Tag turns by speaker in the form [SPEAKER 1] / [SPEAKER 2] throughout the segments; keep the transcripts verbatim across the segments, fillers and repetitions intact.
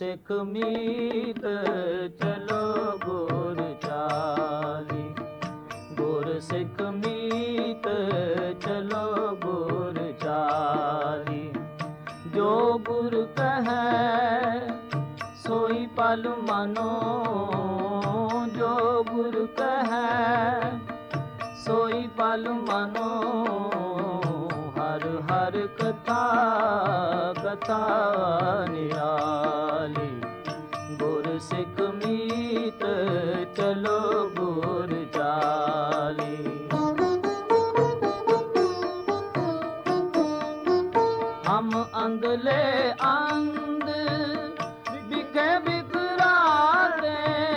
[SPEAKER 1] ਸਿੱਖ ਮੀਤ ਚਲੋ ਗੁਰ ਚਾਲੀ। ਗੁਰ ਸਿੱਖ ਮੀਤ ਚਲੋ ਗੁਰ ਚਾਲੀ। ਜੋ ਗੁਰ ਕਹੈ ਸੋਈ ਪਲ ਮਾਨੋ। ਜੋ ਗੁਰ ਕਹੈ ਸੋਈ ਪਲ ਮਾਨੋ। ਹਰ ਹਰ ਕਥਾ ਕਥਾ ਨਿਰਾਲੀ। ਗੁਰ ਸਿੱਖ ਮੀਤ ਚਲੋ ਗੁਰ ਚਾਲੀ। ਹਮ ਅੰਧਲੇ ਅੰਧ ਬਿਖੇ ਬਿਖਰਾਤੇ।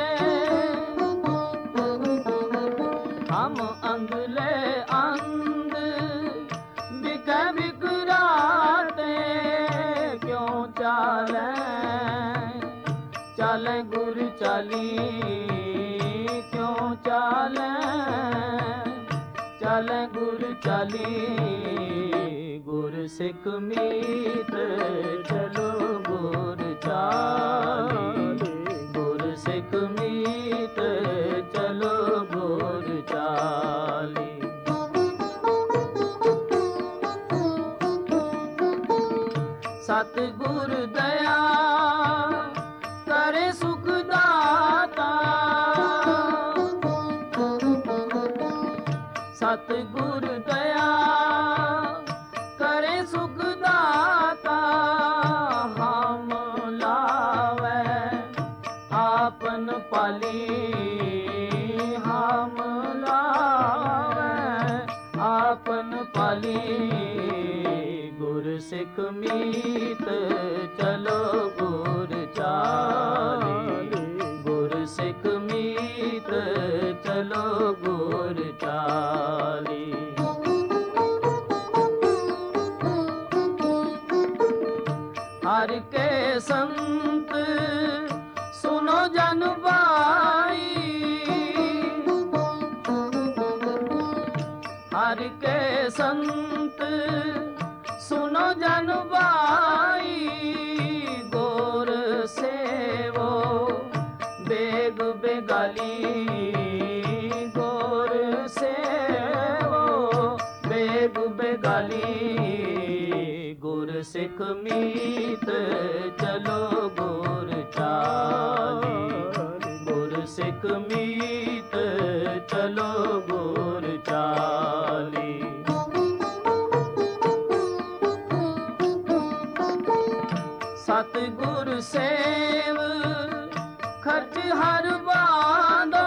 [SPEAKER 1] ਹਮ ਅੰਧਲੇ ਅੰਧ ਬਿਖੇ ਬਿਖਰਾਤੇ। ਕਿਉਂ ਚਾਲੈ ਚਾਲੈ ਗੁਰ ਚਾਲੀ। ਕਿਉਂ ਚਾਲੈ ਚਾਲੈ ਗੁਰ ਚਾਲੀ। ਗੁਰ ਸਿੱਖ ਮੀਤ ਚਲੋ ਗੁਰ ਚਾਲੀ। ਗੁਰ ਸਿੱਖ ਮੀਤ ਚਲੋ ਗੁਰ ਚਾਲੀ। ਸਤਿਗੁਰ ਦਇਆ ਕਰੇ ਸੁਖ ਦਾਤਾ। ਸਤਿਗੁਰ ਦਇਆ ਕਰੇ ਸੁਖ ਦਾਤਾ। ਹਮ ਲਾਵੈ ਆਪਨ ਪਾਲੀ। ਹਮ ਲਾਵੈ ਆਪਨ ਪਾਲੀ। ਗੁਰ ਸਿੱਖ ਮੀਤ ਚਲੋ ਗੁਰ ਚਾਲੀ। ਗੁਰ ਸਿੱਖ ਮੀਤ ਚਲੋ ਗੁਰ ਚਾਲੀ। ਹਰਿ ਕੇ ਸੰਤ ਸੁਨੋ ਜਨ ਭਾਈ। ਹਰਿ ਕੇ ਸੰਤ ਸੁਨੋ ਜਨ ਭਾਈ। ਗੁਰ ਸੇਵੋ ਬੇਗ ਬੇਗਾਲੀ। ਗੁਰ ਸੇਵੋ ਬੇਗ ਬੇਗਾਲੀ। ਗੁਰ ਸਿੱਖ ਮੀਤ ਚਲੋ ਗੁਰ ਚਾਲੀ। ਗੁਰ ਸਿੱਖ ਮੀਤ ਚਲੋ ਗੁਰ ਚਾਲੀ। ਸਤਿਗੁਰ ਸੇਵ ਖਰਚ ਹਰ ਬਾਂਧੋ।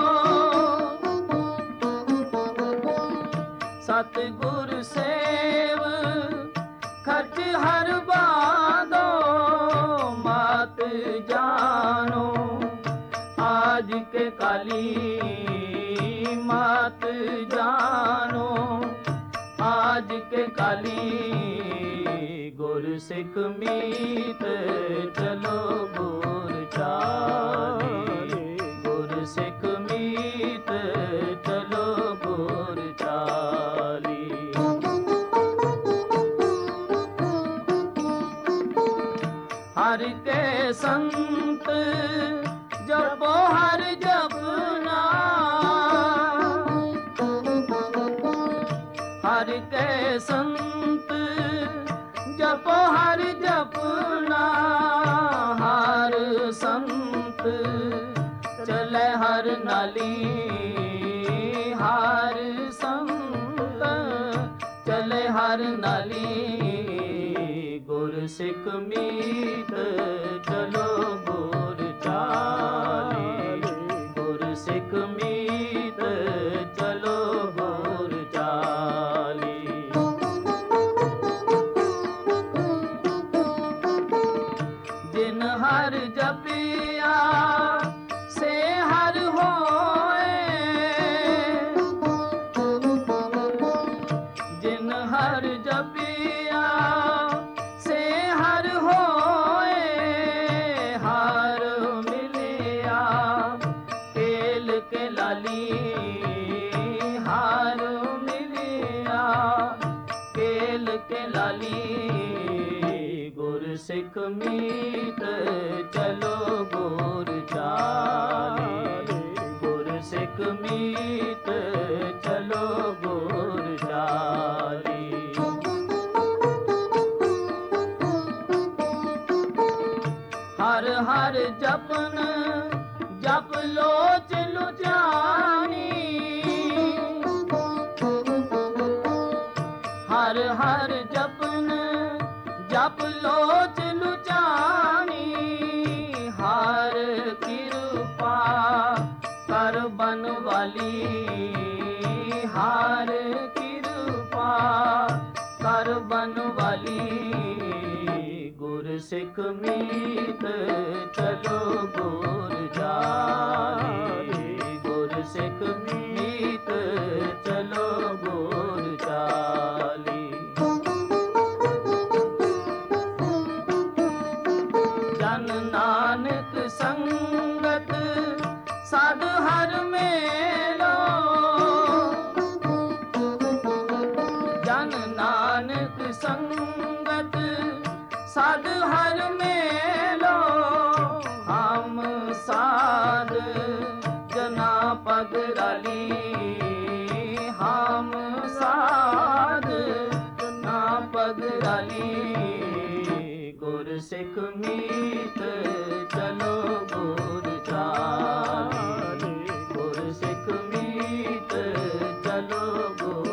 [SPEAKER 1] ਸਤਿਗੁਰ ਸੇਵ ਖਰਚ ਹਰ ਬਾਂਧੋ। ਮਾਤ ਜਾਨੋ ਆਜ ਕੇ ਕਾਲੀ। ਮਾਤ ਜਾਨੋ ਆਜ ਕੇ ਕਾਲੀ। ਗੁਰ ਸਿੱਖ ਮੀਤ ਚਲੋ ਗੁਰ ਚਾਲੀ। ਗੁਰ ਸਿੱਖ ਮੀਤ ਚਲੋ ਗੁਰ ਚਾਲੀ। ਹਰਿ ਕੇ ਸੰਤ ਜਪੋ ਹਰ ਜਪਨਾ। ਹਰਿ ਕੇ ਸੰਤ ਜਪੋ ਹਰ ਜਪਨਾ। ਹਰ ਸੰਤ ਚਲੇ ਹਰ ਨਾਲੀ। ਹਰ ਸੰਤ ਚਲੇ ਹਰ ਨਾਲੀ। ਗੁਰ ਸਿੱਖ ਮੀਤ ਚਲੋ ਗੁਰ ਚਾਲੀ। ਗੁਰ ਸਿੱਖ ਮੀਤ ਚਲੋ ਗੁਰ ਚਾਲੀ। ਜਿਨ ਹਰ ਜਪਿਆ ਸੇ ਹਰ ਹੋਏ। ਜਿਨ ਹਰ ਜਪਿਆ ਸੇ ਹਰ ਹੋਏ। ਹਰ ਮਿਲਿਆ ਕੇਲ ਕੇ ਲਾਲੀ। ਹਰ ਮਿਲਿਆ ਕੇਲ ਕੇ ਲਾਲੀ। ਗੁਰ ਸਿੱਖ ਮੀਤ ਚਲੋ ਗੁਰ ਚਾਲੀ, ਗੁਰ ਸਿੱਖ ਮੀਤ ਚਲੋ ਗੁਰ ਚਾਲੀ। ਹਰ ਹਰ ਜਪਨ ਜਪ ਲੋਚ ਲੁਚਾਨੀ, ਹਰ ਹਰ ਜਪਨ ਜਪ ਲੋਚ ਲੁਚਾਨੀ, ਹਰ ਕਿਰਪਾ ਕਰ ਬਨ ਵਾਲੀ, ਹਰ ਕਿਰਪਾ ਕਰ ਬਨ ਵਾਲੀ। ਗੁਰ ਸਿੱਖ ਮੀਤ ਚਲੋ ਗੁਰ ਚਾਲੀ, ਗੁਰ ਸਿੱਖ ਮੀਤ ਚਲੋ ਗੁਰ ਚਾਲੀ। ਜਨ ਨਾਨਕ ਸੰਗਤ ਸਦ ਹਰ ਮੇਲੋ, ਜਨ ਨਾਨਕ ਸੰਗਤ ਸਦ ਹਰ ਮੇਲੋ। ਹਮ ਸਾਧ ਜਨਾ ਪਗ ਰਾਲੀ, ਹਮ ਸਾਧ ਜਨਾ ਪਗ ਰਾਲੀ। ਗੁਰ ਸਿੱਖ ਮੀਤ ਚਲੋ ਗੁਰ ਚਾਲੀ, ਗੁਰ ਸਿੱਖ ਮੀਤ ਚਲੋ ਗੁਰ